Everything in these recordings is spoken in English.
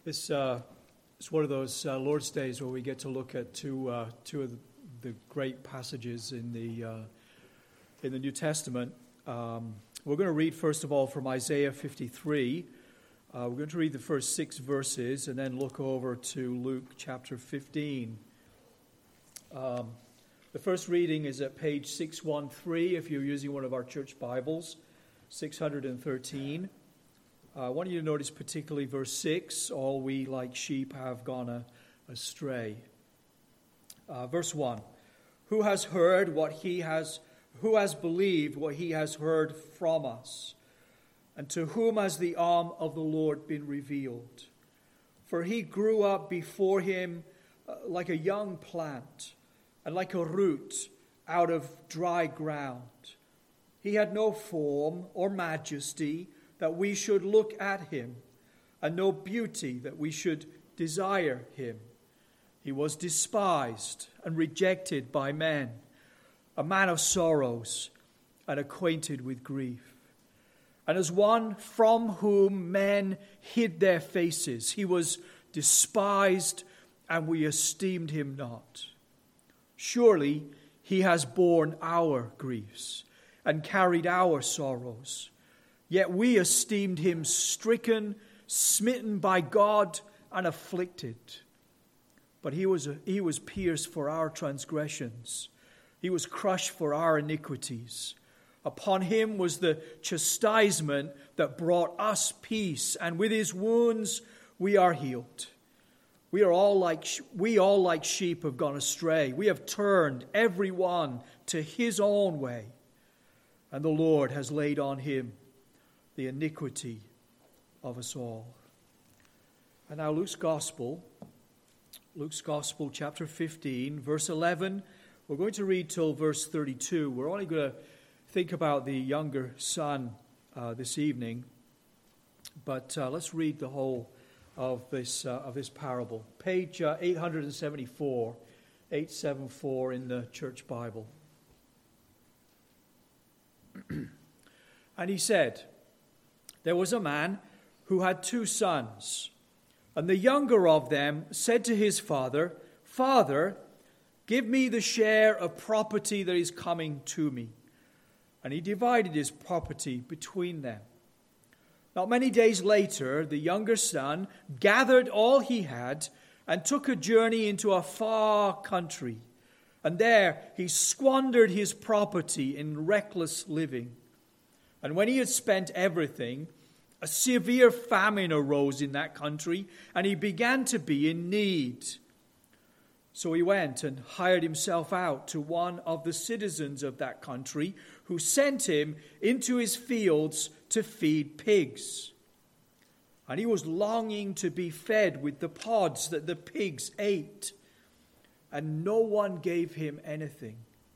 It's one of those Lord's Days where we get to look at two of the great passages in the New Testament. We're going to read first of all from Isaiah 53. We're going to read the first 6 verses and then look over to Luke chapter 15. The first reading is at page 613 if you're using one of our church Bibles, 613. I want you to notice particularly verse 6, all we like sheep have gone astray. Verse 1, who has believed what he has heard from us? And to whom has the arm of the Lord been revealed? For he grew up before him like a young plant, and like a root out of dry ground. He had no form or majesty that we should look at him, and no beauty that we should desire him. He was despised and rejected by men, a man of sorrows and acquainted with grief. And as one from whom men hid their faces, he was despised, and we esteemed him not. Surely he has borne our griefs and carried our sorrows. Yet we esteemed him stricken, smitten by God, and afflicted. But he was pierced for our transgressions. He was crushed for our iniquities. Upon him was the chastisement that brought us peace, and with his wounds we are healed. We all like sheep have gone astray. We have turned every one to his own way, and the Lord has laid on him the iniquity of us all. And now Luke's Gospel chapter 15, verse 11. We're going to read till verse 32. We're only going to think about the younger son this evening, but let's read the whole of this parable. Page 874 in the church Bible. And he said, there was a man who had 2 sons, and the younger of them said to his father, Father, give me the share of property that is coming to me. And he divided his property between them. Not many days later, the younger son gathered all he had and took a journey into a far country. And there he squandered his property in reckless living. And when he had spent everything, a severe famine arose in that country, and he began to be in need. So he went and hired himself out to one of the citizens of that country, who sent him into his fields to feed pigs. And he was longing to be fed with the pods that the pigs ate, and no one gave him anything.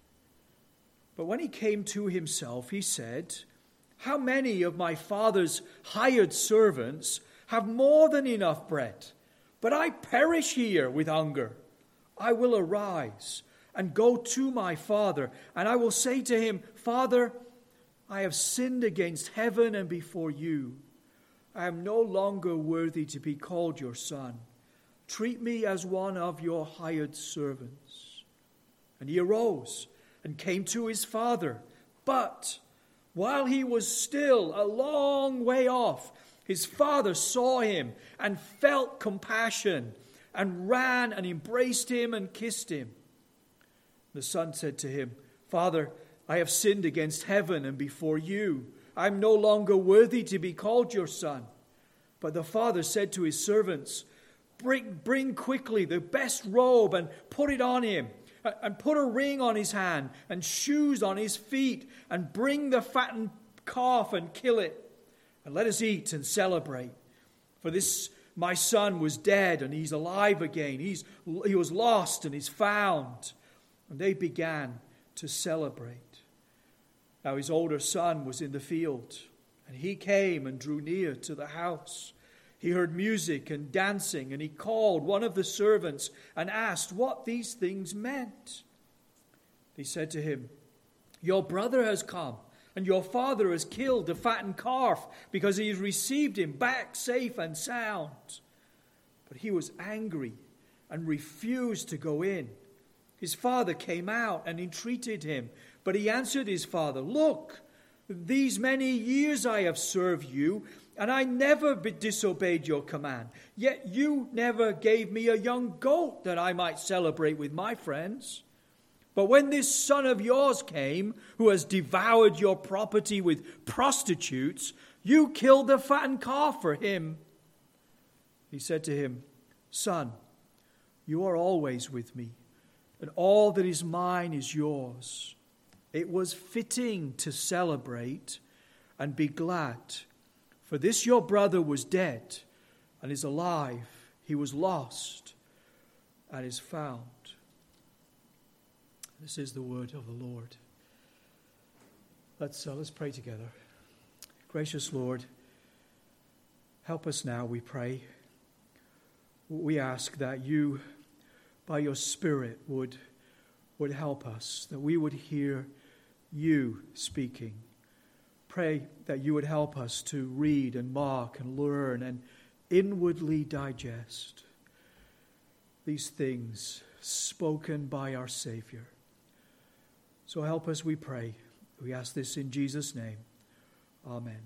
But when he came to himself, he said, how many of my father's hired servants have more than enough bread, but I perish here with hunger? I will arise and go to my father, and I will say to him, Father, I have sinned against heaven and before you. I am no longer worthy to be called your son. Treat me as one of your hired servants. And he arose and came to his father. But while he was still a long way off, his father saw him and felt compassion, and ran and embraced him and kissed him. The son said to him, Father, I have sinned against heaven and before you. I am no longer worthy to be called your son. But the father said to his servants, Bring quickly the best robe and put it on him, and put a ring on his hand and shoes on his feet, and bring the fattened calf and kill it, and let us eat and celebrate. For this my son was dead, and he's alive again. He was lost, and he's found. And they began to celebrate. Now his older son was in the field, and he came and drew near to the house. He heard music and dancing, and he called one of the servants and asked what these things meant. He said to him, Your brother has come, and your father has killed the fattened calf, because he has received him back safe and sound. But he was angry and refused to go in. His father came out and entreated him. But he answered his father, "Look, these many years I have served you, and I never disobeyed your command. Yet you never gave me a young goat that I might celebrate with my friends. But when this son of yours came, who has devoured your property with prostitutes, you killed the fattened calf for him." He said to him, "Son, you are always with me, and all that is mine is yours. It was fitting to celebrate and be glad, for this your brother was dead and is alive. He was lost and is found." This is the word of the Lord. Let's pray together. Gracious Lord, help us now, we pray. We ask that you, by your Spirit, would help us, that we would hear you speaking. Pray that you would help us to read and mark and learn and inwardly digest these things spoken by our Savior. So help us, we pray. We ask this in Jesus' name. Amen.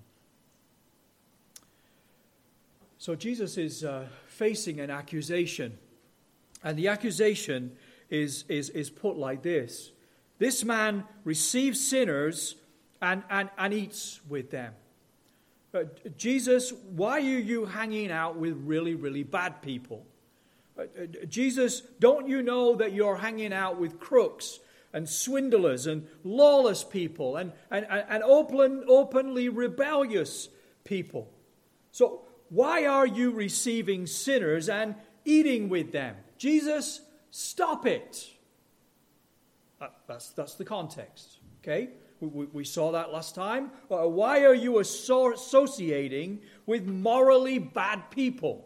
So Jesus is facing an accusation. And the accusation is put like this. This man receives sinners and eats with them. Jesus, why are you hanging out with really, really bad people? Jesus, don't you know that you're hanging out with crooks and swindlers and lawless people and openly rebellious people? So why are you receiving sinners and eating with them? Jesus, stop it. That's the context, okay? We saw that last time. Why are you associating with morally bad people?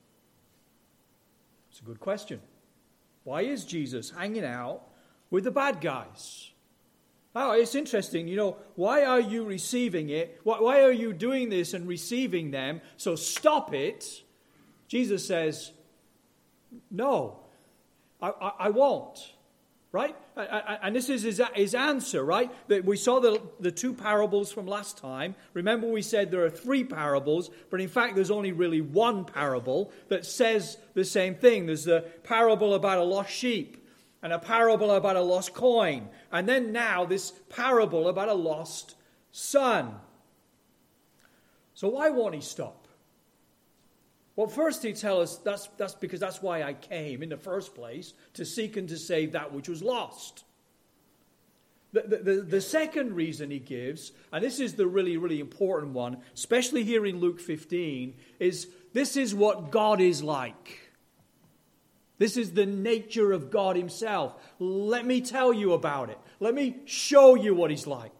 It's a good question. Why is Jesus hanging out with the bad guys? Oh, it's interesting. Why are you receiving it? Why are you doing this and receiving them? So stop it. Jesus says, no, I won't. Right? And this is his answer, right? That we saw the two parables from last time. Remember we said there are three parables, but in fact there's only really one parable that says the same thing. There's the parable about a lost sheep, and a parable about a lost coin, and then now this parable about a lost son. So why won't he stop? Well, first he tells us that's because that's why I came in the first place, to seek and to save that which was lost. The second reason he gives, and this is the really, really important one, especially here in Luke 15, is this is what God is like. This is the nature of God himself. Let me tell you about it. Let me show you what he's like.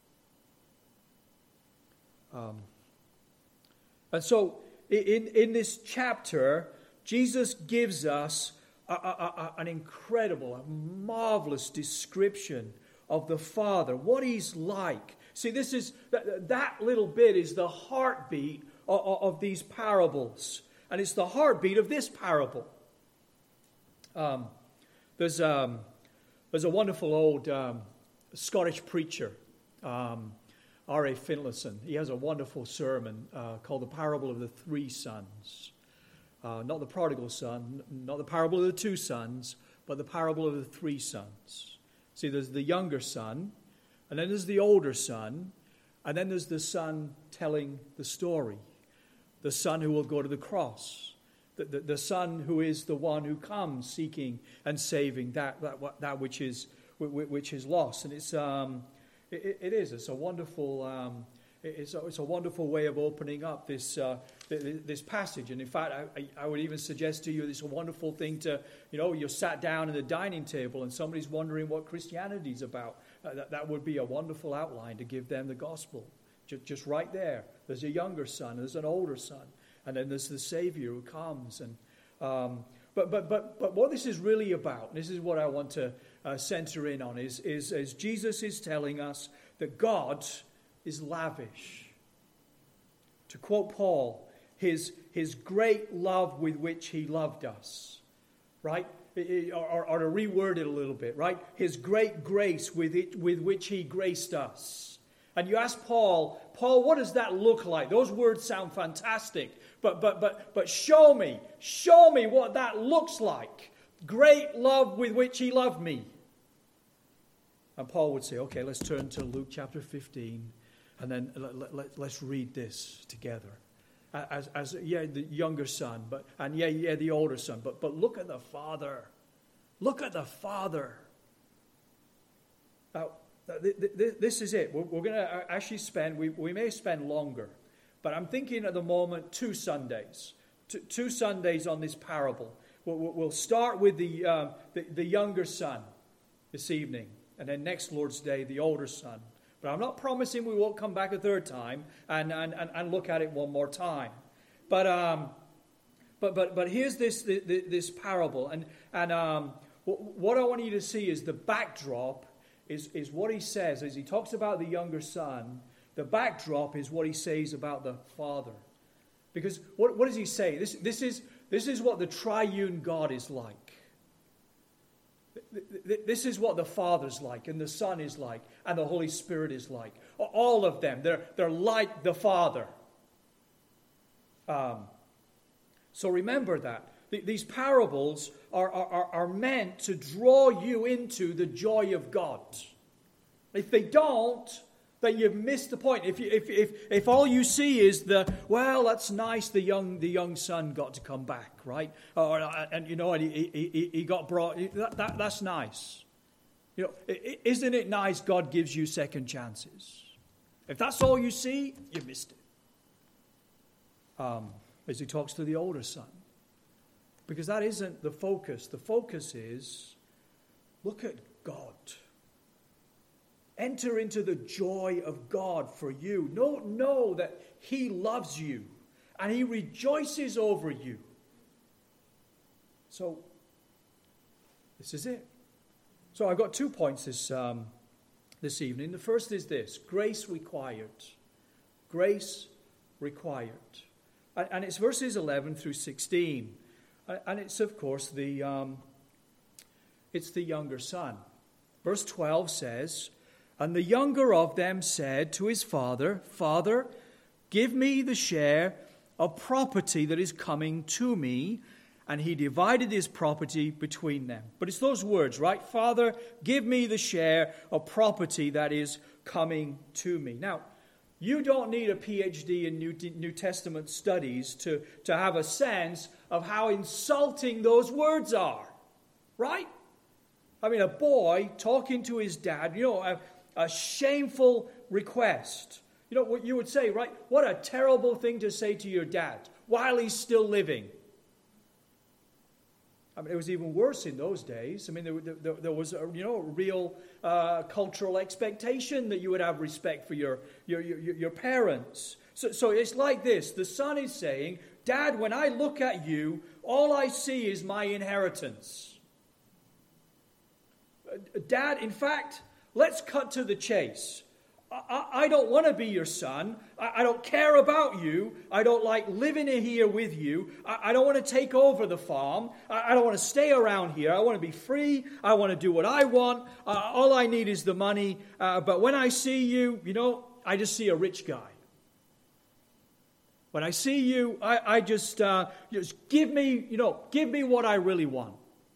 And so in this chapter, Jesus gives us an incredible, a marvelous description of the Father, what he's like. See, this is that little bit is the heartbeat of these parables, and it's the heartbeat of this parable. There's a wonderful old Scottish preacher, R.A. Finlayson. He has a wonderful sermon called The Parable of the Three Sons. Not the prodigal son, not the parable of the two sons, but the parable of the three sons. See, there's the younger son, and then there's the older son, and then there's the son telling the story. The son who will go to the cross. The son who is the one who comes seeking and saving that which is lost. And it's a wonderful it's a wonderful way of opening up this passage. And in fact, I would even suggest to you it's a wonderful thing to, you're sat down at the dining table and somebody's wondering what Christianity's about. That would be a wonderful outline to give them the gospel. Just right there. There's a younger son, there's an older son, and then there's the Savior who comes. And but what this is really about, and this is what I want to center in on, is Jesus is telling us that God is lavish. To quote Paul, his great love with which he loved us, right? Or to reword it a little bit, right? His great grace with which he graced us. And you ask Paul, what does that look like? Those words sound fantastic, but show me what that looks like. Great love with which he loved me. And Paul would say, okay, let's turn to Luke chapter 15, and then let's read this together. As the younger son, and the older son, but look at the Father. Look at the Father. Now, this is it. We're going to actually spend, we may spend longer, but I'm thinking at the moment 2 Sundays. Two Sundays on this parable. We'll start with the younger son this evening, and then next Lord's Day, the older son. But I'm not promising we won't come back a third time and look at it one more time. But here's this parable, and what I want you to see is the backdrop is what he says as he talks about the younger son. The backdrop is what he says about the Father, because what does he say? This is what the triune God is like. This is what the Father's like, and the Son is like, and the Holy Spirit is like. All of them, they're like the Father. So remember that. These parables are meant to draw you into the joy of God. If they don't, then you've missed the point. If all you see is that's nice, the young son got to come back, right? And he got brought. That's nice. Isn't it nice God gives you second chances? If that's all you see, you missed it. As he talks to the older son, because that isn't the focus. The focus is, look at God. Enter into the joy of God for you. Know that he loves you and he rejoices over you. So, this is it. So I've got 2 points this evening. The first is this: grace required. Grace required. And it's verses 11 through 16. And it's, of course, it's the younger son. Verse 12 says, "And the younger of them said to his father, 'Father, give me the share of property that is coming to me.' And he divided his property between them." But it's those words, right? "Father, give me the share of property that is coming to me." Now, you don't need a PhD in New Testament studies to have a sense of how insulting those words are, right? I mean, a boy talking to his dad, a shameful request. You know what you would say, right? What a terrible thing to say to your dad while he's still living. I mean, it was even worse in those days. I mean, there was a real cultural expectation that you would have respect for your parents. So it's like this. The son is saying, "Dad, when I look at you, all I see is my inheritance. Dad, in fact, let's cut to the chase. I don't want to be your son. I don't care about you. I don't like living here with you. I don't want to take over the farm. I don't want to stay around here. I want to be free. I want to do what I want. All I need is the money. But when I see you, I just see a rich guy. When I see you, I just give me what I really want."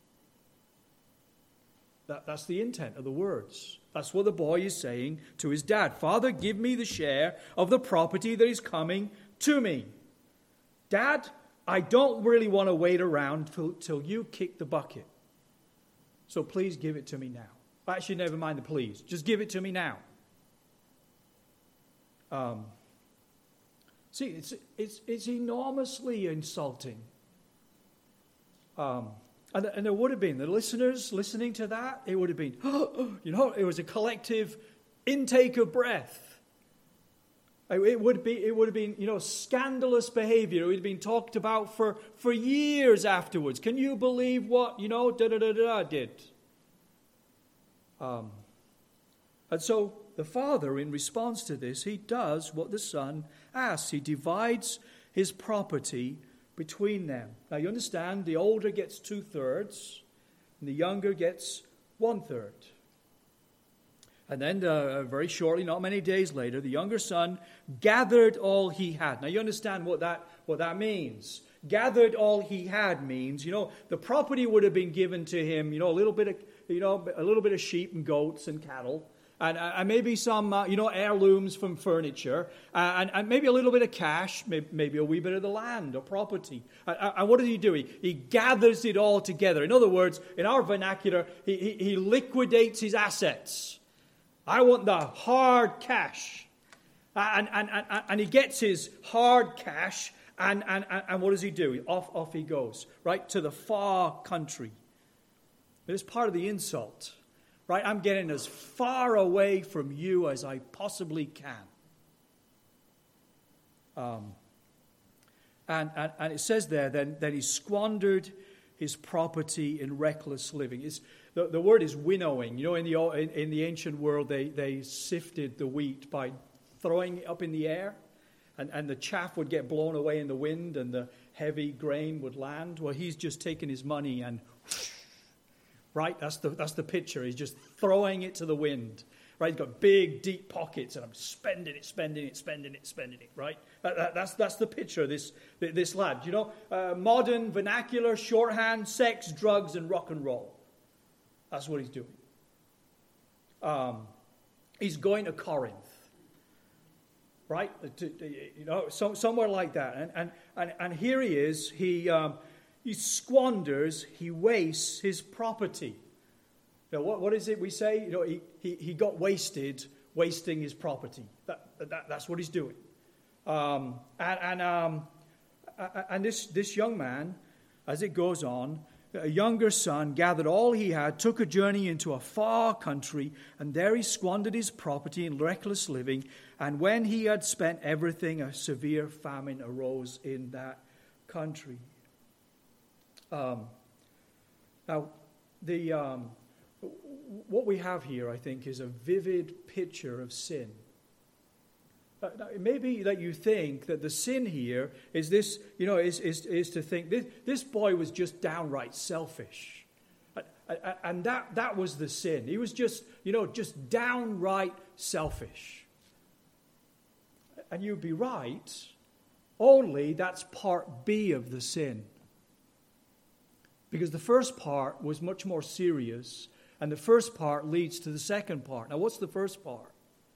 That's the intent of the words. That's what the boy is saying to his dad. "Father, give me the share of the property that is coming to me. Dad, I don't really want to wait around till you kick the bucket. So please give it to me now." Actually, never mind the please. Just give it to me now. See, it's enormously insulting. And there would have been, the listeners listening to that, it would have been, it was a collective intake of breath. It would have been, scandalous behavior. It would have been talked about for years afterwards. Can you believe what, did? And so the father, in response to this, he does what the son asks. He divides his property between them. Now you understand, the older gets 2/3, and the younger gets 1/3. And then very shortly, not many days later, the younger son gathered all he had. Now you understand what that means. Gathered all he had means, the property would have been given to him, a little bit of sheep and goats and cattle, and maybe some, heirlooms from furniture, and maybe a little bit of cash, maybe a wee bit of the land or property. And what did he do? He gathers it all together. In other words, in our vernacular, he liquidates his assets. I want the hard cash. And he gets his hard cash, and what does he do? Off he goes, right, to the far country. It's part of the insult, right? I'm getting as far away from you as I possibly can. And it says there then that he squandered his property in reckless living. The word is winnowing. In the ancient world, they sifted the wheat by throwing it up in the air, and the chaff would get blown away in the wind, and the heavy grain would land. Well, he's just taken his money and, right? That's the picture. He's just throwing it to the wind. Right? He's got big, deep pockets, and I'm spending it. Right? That's the picture of this lad. Modern vernacular, shorthand, sex, drugs, and rock and roll. That's what he's doing. He's going to Corinth, right? Somewhere like that. And here he is. He squanders. He wastes his property. What is it we say? He got wasted, wasting his property. That's what he's doing. And this young man, as it goes on, a younger son gathered all he had, took a journey into a far country, and there he squandered his property in reckless living. And when he had spent everything, a severe famine arose in that country. Now, what we have here, I think, is a vivid picture of sin. It may be that you think that the sin here is this, is to think this boy was just downright selfish. And that was the sin. He was just downright selfish. And you'd be right, only that's part B of the sin. Because the first part was much more serious, and the first part leads to the second part. Now, what's the first part?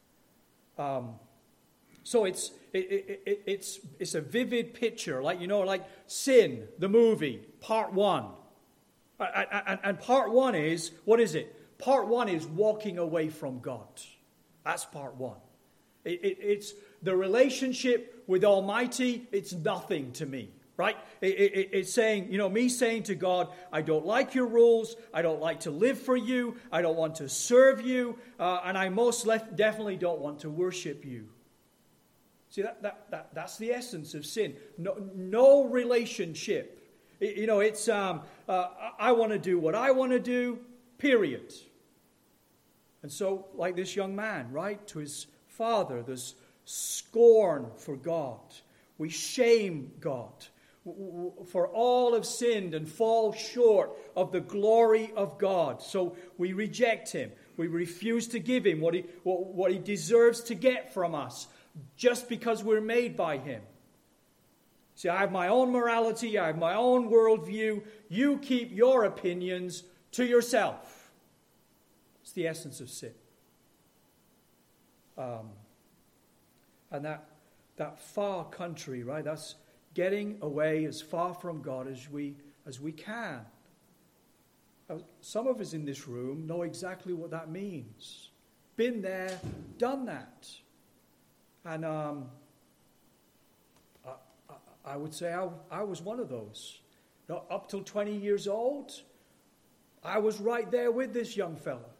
So it's a vivid picture, like Sin, the movie, part 1. And part 1 is, what is it? Part 1 is walking away from God. That's part 1. It's the relationship with Almighty, it's nothing to me. Right? It's saying, me saying to God, I don't like your rules. I don't like to live for you. I don't want to serve you. And I most definitely don't want to worship you. See, that's the essence of sin. No relationship. It's, I want to do what I want to do, period. And so, like this young man, right, to his father, there's scorn for God. We shame God. For all have sinned and fall short of the glory of God. So we reject him. We refuse to give him what he deserves to get from us just because we're made by him. See, I have my own morality. I have my own worldview. You keep your opinions to yourself. It's the essence of sin. And that far country, right, that's getting away as far from God as we can. Some of us in this room know exactly what that means. Been there, done that. And I would say I was one of those. Up till 20 years old, I was right there with this young fella.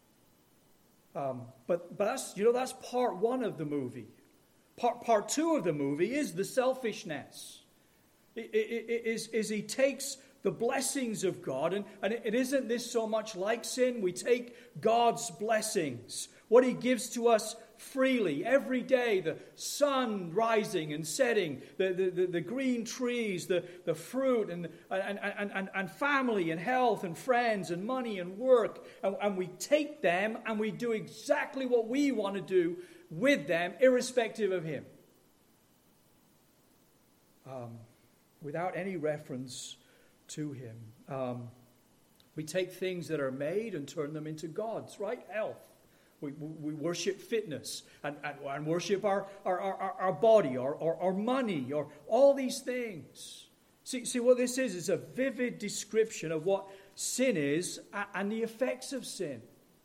But that's part 1 of the movie. Part 2 of the movie is the selfishness. Is he takes the blessings of God, and it isn't this so much like sin? We take God's blessings, what he gives to us freely every day, the sun rising and setting, the green trees, the fruit, and family and health and friends and money and work, and we take them and we do exactly what we want to do with them, irrespective of him. Without any reference to him. We take things that are made and turn them into gods, right? Health. We worship fitness and worship our body or our money or all these things. See what this is? It's a vivid description of what sin is and the effects of sin.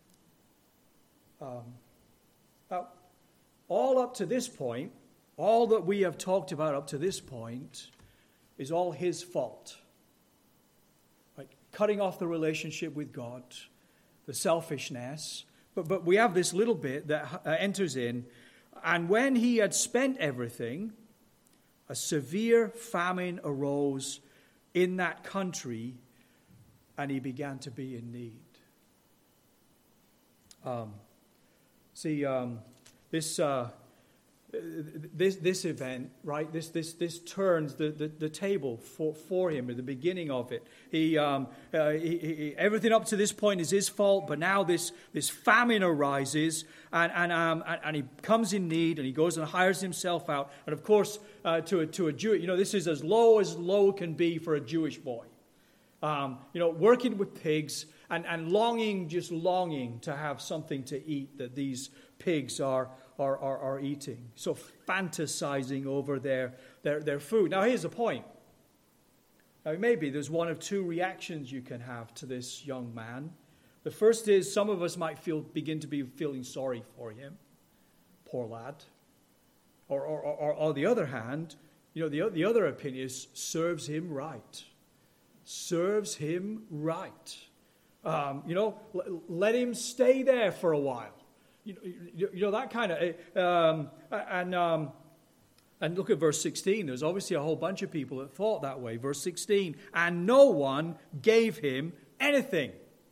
Now, all up to this point, all that we have talked about up to this point is all his fault. Right? Cutting off the relationship with God, the selfishness. But we have this little bit that enters in. And when he had spent everything, a severe famine arose in that country, and he began to be in need. This event, right? This turns the table for him at the beginning of it. He everything up to this point is his fault, but now this famine arises, and he comes in need, and he goes and hires himself out. And of course, to a Jew, this is as low can be for a Jewish boy. Working with pigs and longing to have something to eat that these pigs are eating. So fantasizing over their food. Now here's the point. Now maybe there's one of two reactions you can have to this young man. The first is some of us might begin to be feeling sorry for him. Poor lad. Or on the other hand, the other opinion is serves him right. Serves him right. Let him stay there for a while. That kind of, and look at verse 16. There's obviously a whole bunch of people that thought that way. Verse 16, and no one gave him anything.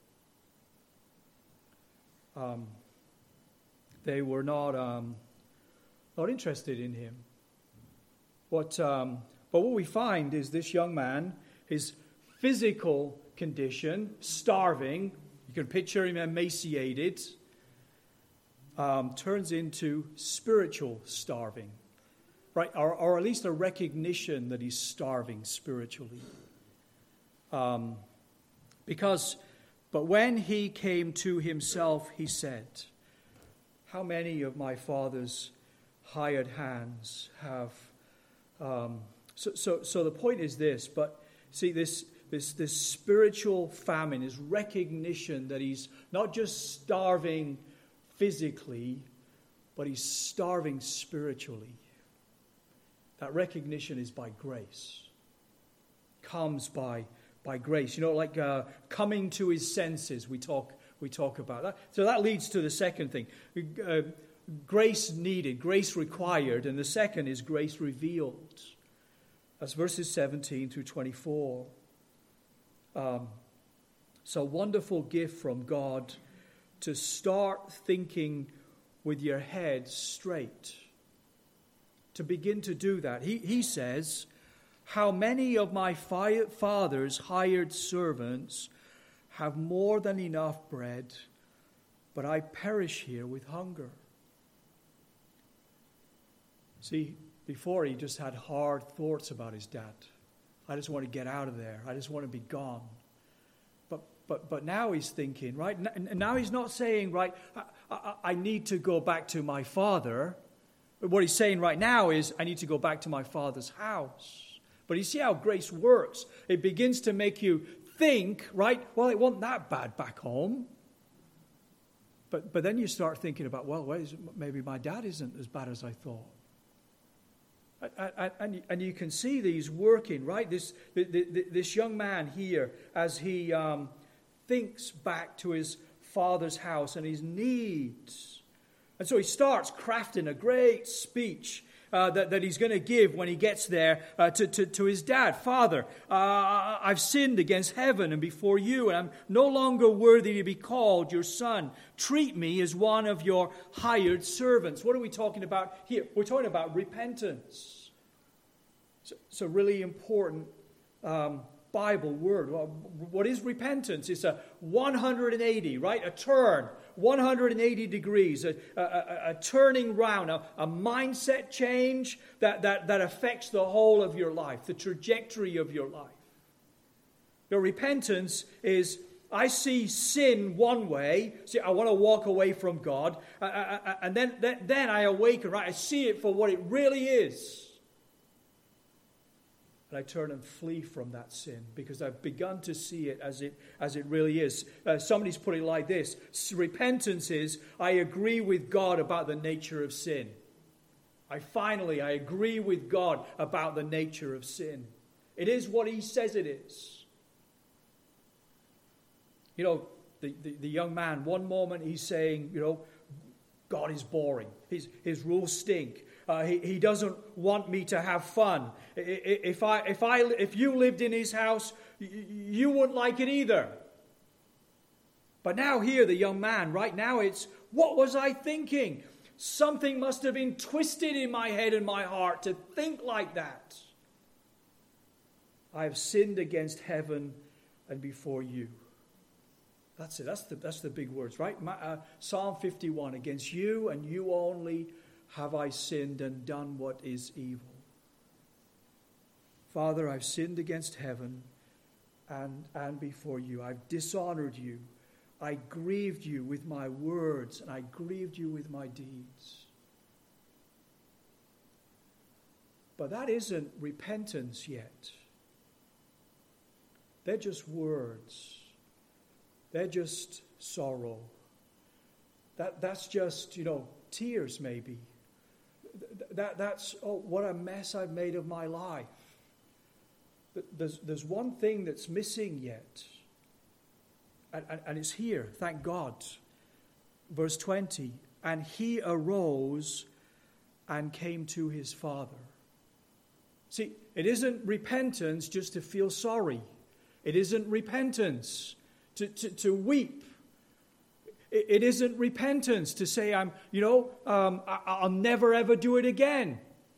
They were not interested in him. But what we find is this young man, his physical condition, starving, you can picture him emaciated, turns into spiritual starving, right? Or at least a recognition that he's starving spiritually. But when he came to himself, he said, how many of my father's hired hands have... So the point is this, but see, this spiritual famine is recognition that he's not just starving physically, but he's starving spiritually. That recognition is by grace. Comes by grace. Like coming to his senses, we talk about that. So that leads to the second thing. Grace needed, grace required, and the second is grace revealed. That's verses 17 through 24. So wonderful gift from God to start thinking with your head straight. To begin to do that. He says, how many of my father's hired servants have more than enough bread, but I perish here with hunger. See, before he just had hard thoughts about his dad. I just want to get out of there. I just want to be gone. But now he's thinking, right? Now he's not saying, right, I need to go back to my father. What he's saying right now is, I need to go back to my father's house. But you see how grace works. It begins to make you think, right, well, it wasn't that bad back home. But then you start thinking about, well, maybe my dad isn't as bad as I thought. And you can see these working, right? This young man here, as he thinks back to his father's house and his needs. And so he starts crafting a great speech that he's going to give when he gets there to his dad. Father, I've sinned against heaven and before you, and I'm no longer worthy to be called your son. Treat me as one of your hired servants. What are we talking about here? We're talking about repentance. It's a really important Bible word. Well, what is repentance? It's a 180, right? A turn, 180 degrees, a turning round, a mindset change that affects the whole of your life, the trajectory of your life. Your repentance is, I see sin one way, see, I want to walk away from God, and then I awaken, right? I see it for what it really is. And I turn and flee from that sin because I've begun to see it as it really is. Somebody's put it like this. Repentance is, I agree with God about the nature of sin. I agree with God about the nature of sin. It is what he says it is. You know, the young man, one moment he's saying, you know, God is boring. His rules stink. He doesn't want me to have fun. If you lived in his house, you wouldn't like it either. But now here, the young man, right now it's, what was I thinking? Something must have been twisted in my head and my heart to think like that. I have sinned against heaven and before you. That's it. That's the big words, right? Psalm 51, against you and you only have I sinned and done what is evil. Father, I've sinned against heaven and before you. I've dishonored you. I grieved you with my words and I grieved you with my deeds. But that isn't repentance yet. They're just words. They're just sorrow. That's just, tears maybe. That's what a mess I've made of my life. There's one thing that's missing yet. And it's here, thank God. Verse 20, and he arose and came to his father. See, it isn't repentance just to feel sorry. It isn't repentance to weep. It isn't repentance to say, I'll never ever do it again.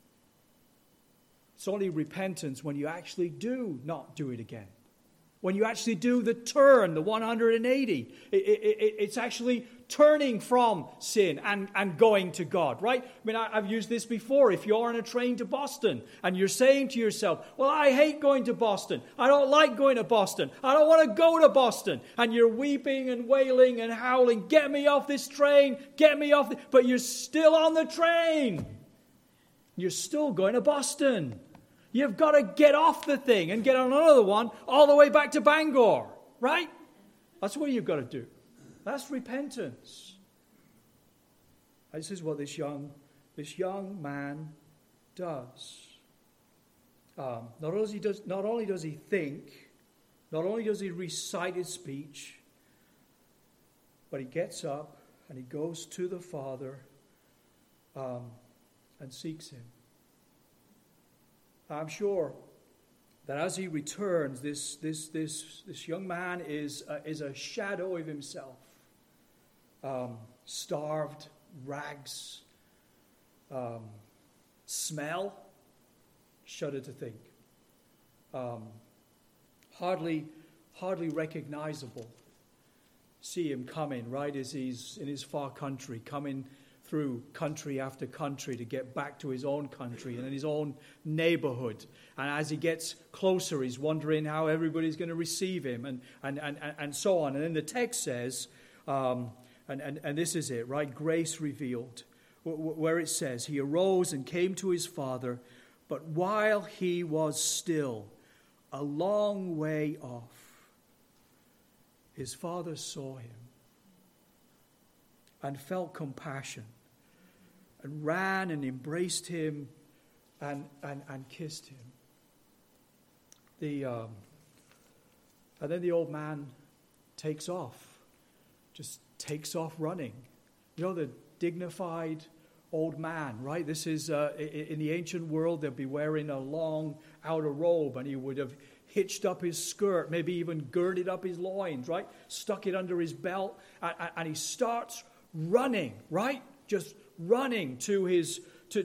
It's only repentance when you actually do not do it again. When you actually do the turn, the 180. It's actually turning from sin and going to God, right? I mean, I've used this before. If you're on a train to Boston and you're saying to yourself, well, I hate going to Boston. I don't like going to Boston. I don't want to go to Boston. And you're weeping and wailing and howling, get me off this train, get me off. But you're still on the train. You're still going to Boston. You've got to get off the thing and get on another one all the way back to Bangor, right? That's what you've got to do. That's repentance. This is what this young man does. Not only does he think, not only does he recite his speech, but he gets up and he goes to the Father and seeks him. I'm sure that as he returns, this young man is a shadow of himself. Starved, rags, smell, shudder to think. Hardly recognizable. See him coming, right, as he's in his far country, coming through country after country to get back to his own country and in his own neighborhood. And as he gets closer, he's wondering how everybody's going to receive him and so on. And then the text says, and this is it, right? Grace revealed, where it says, he arose and came to his father, but while he was still a long way off, his father saw him and felt compassion and ran and embraced him and kissed him. And then the old man takes off running. The dignified old man, right? This is, in the ancient world, they'd be wearing a long outer robe, and he would have hitched up his skirt, maybe even girded up his loins, right? Stuck it under his belt, and he starts running, right? Just running to his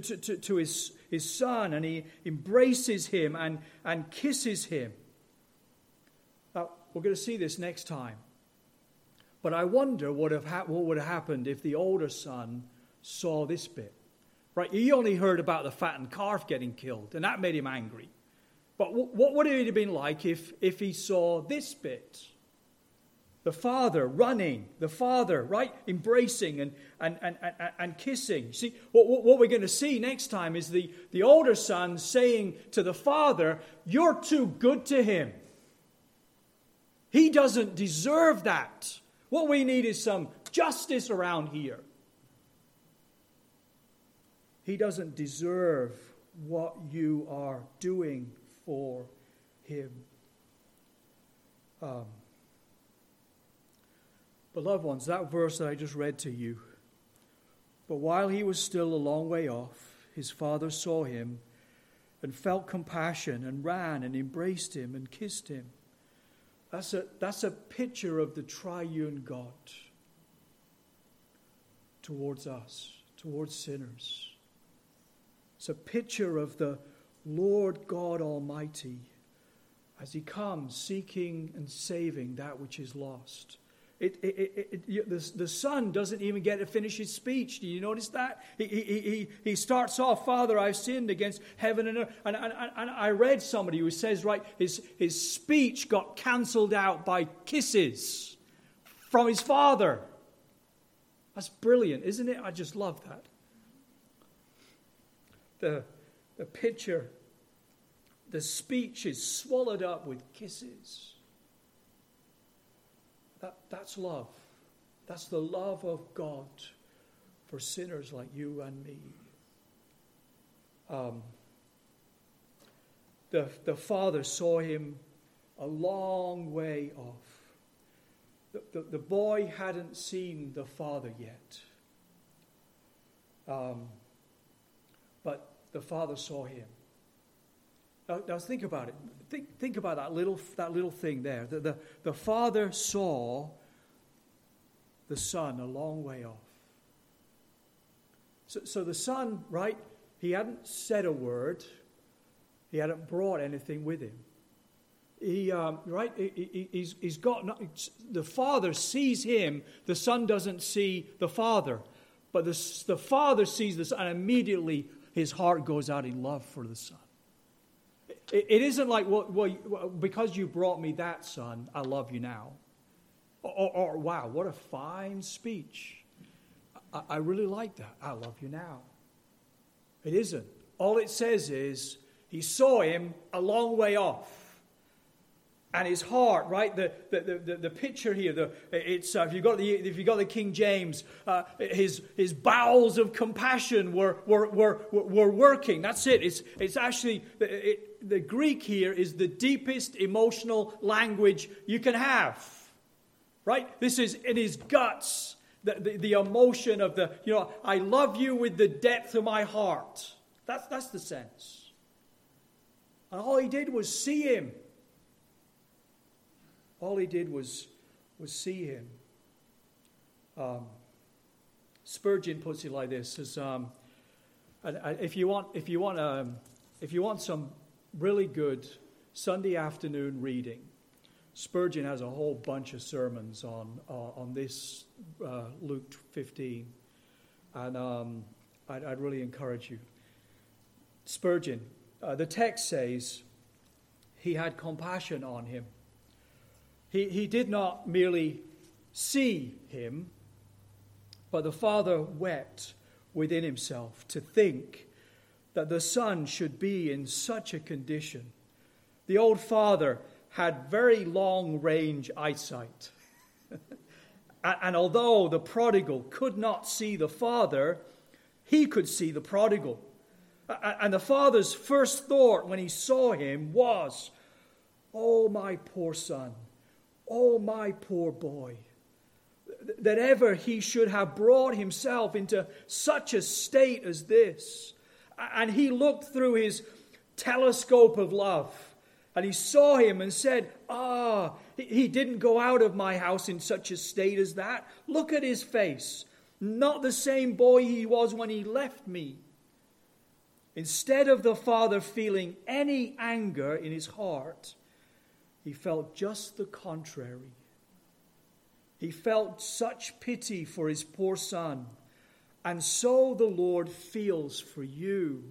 son, and he embraces him and kisses him. Now, we're going to see this next time. But I wonder what would have happened if the older son saw this bit. Right? He only heard about the fattened calf getting killed, and that made him angry. But what would it have been like if he saw this bit? The father running, the father, right, embracing and kissing. See, what we're going to see next time is the older son saying to the father, "You're too good to him. He doesn't deserve that. What we need is some justice around here. He doesn't deserve what you are doing for him." Beloved ones, that verse that I just read to you. "But while he was still a long way off, his father saw him and felt compassion and ran and embraced him and kissed him." That's a picture of the triune God towards us, towards sinners. It's a picture of the Lord God Almighty as he comes seeking and saving that which is lost. The son doesn't even get to finish his speech. Do you notice that? He starts off, "Father, I've sinned against heaven and earth." And I read somebody who says, right, his speech got cancelled out by kisses from his father. That's brilliant, isn't it? I just love that. The picture, the speech is swallowed up with kisses. That's love. That's the love of God for sinners like you and me. The father saw him a long way off. The boy hadn't seen the father yet. But the father saw him. Now think about it. Think about that little thing there. The father saw the son a long way off. So the son, right? He hadn't said a word. He hadn't brought anything with him. He's got the father sees him. The son doesn't see the father, but the father sees the son, and immediately his heart goes out in love for the son. It isn't like, well, because you brought me that, son, I love you now. Or wow, what a fine speech. I really like that. I love you now. It isn't. All it says is, he saw him a long way off. And his heart, right? The picture here, it's if you got the King James, his bowels of compassion were working. That's it. It's actually the Greek here is the deepest emotional language you can have, right? This is in his guts, the emotion of I love you with the depth of my heart. That's the sense. And all he did was see him. All he did was see him. Spurgeon puts it like this: as if you want some really good Sunday afternoon reading, Spurgeon has a whole bunch of sermons on this Luke 15, and I'd really encourage you. Spurgeon, the text says, he had compassion on him. He did not merely see him, but the father wept within himself to think that the son should be in such a condition. The old father had very long-range eyesight. And although the prodigal could not see the father, he could see the prodigal. And the father's first thought when he saw him was, "Oh, my poor son. Oh, my poor boy." that ever he should have brought himself into such a state as this. And he looked through his telescope of love, and he saw him and said, he didn't go out of my house in such a state as that. Look at his face. Not the same boy he was when he left me. Instead of the father feeling any anger in his heart, he felt just the contrary. He felt such pity for his poor son. And so the Lord feels for you.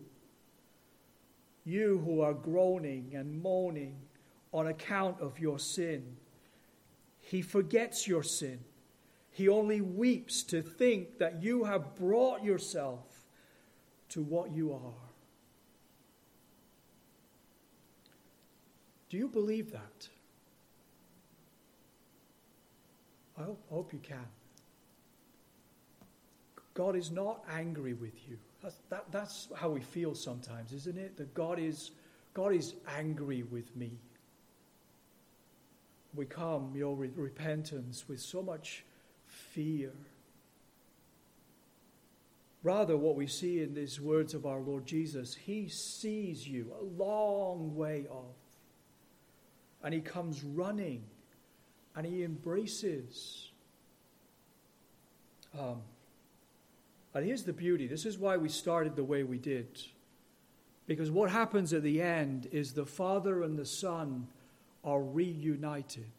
You who are groaning and moaning on account of your sin. He forgets your sin. He only weeps to think that you have brought yourself to what you are. Do you believe that? I hope you can. God is not angry with you. That's how we feel sometimes, isn't it? That God is angry with me. We come, with repentance, with so much fear. Rather, what we see in these words of our Lord Jesus, he sees you a long way off. And he comes running, and he embraces. And here's the beauty. This is why we started the way we did. Because what happens at the end is the Father and the Son are reunited.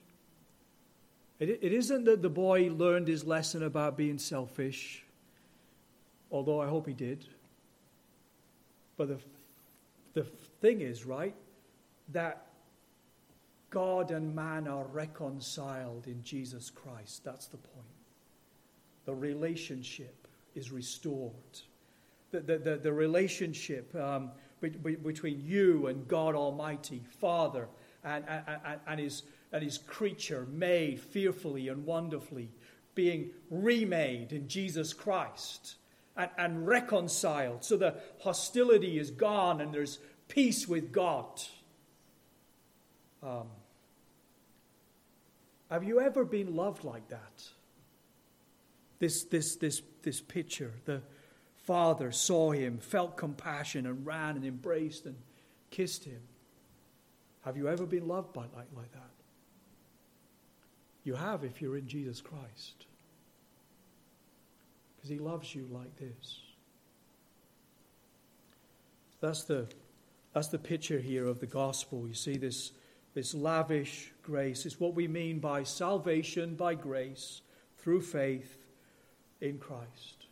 It isn't that the boy learned his lesson about being selfish, although I hope he did. But the thing is, right, that God and man are reconciled in Jesus Christ. That's the point. The relationship is restored. The relationship between you and God Almighty, Father, and his creature made fearfully and wonderfully, being remade in Jesus Christ and reconciled. So the hostility is gone and there's peace with God. Have you ever been loved like that? This picture, the father saw him, felt compassion, and ran and embraced and kissed him. Have you ever been loved like that? You have if you're in Jesus Christ. Because he loves you like this. That's the picture here of the gospel. You see this lavish grace. It's what we mean by salvation by grace through faith in Christ.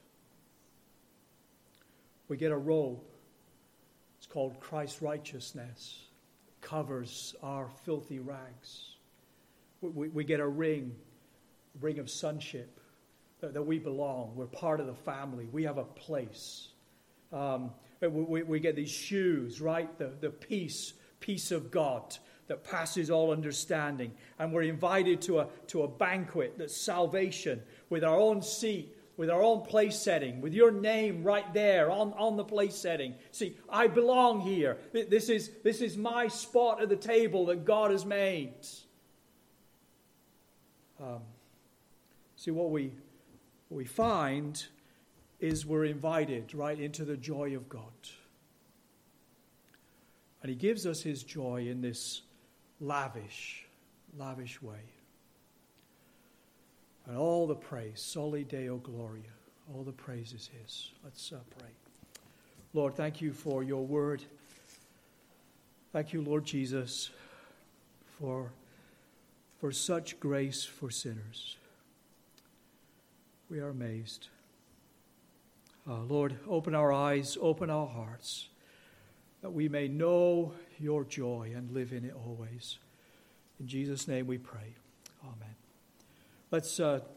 We get a robe. It's called Christ's righteousness. It covers our filthy rags. We get a ring of sonship, that we belong. We're part of the family. We have a place. We get these shoes, right? The peace of God that passes all understanding. And we're invited to a banquet that's salvation, with our own seat, with our own place setting, with your name right there on the place setting. See, I belong here. This is my spot at the table that God has made. See, what we find is we're invited right into the joy of God. And he gives us his joy in this lavish way. And all the praise, Soli Deo Gloria, all the praise is his. Let's pray. Lord, thank you for your word. Thank you, Lord Jesus, for such grace for sinners. We are amazed. Lord, open our eyes, open our hearts, that we may know your joy and live in it always. In Jesus' name we pray. Amen. Let's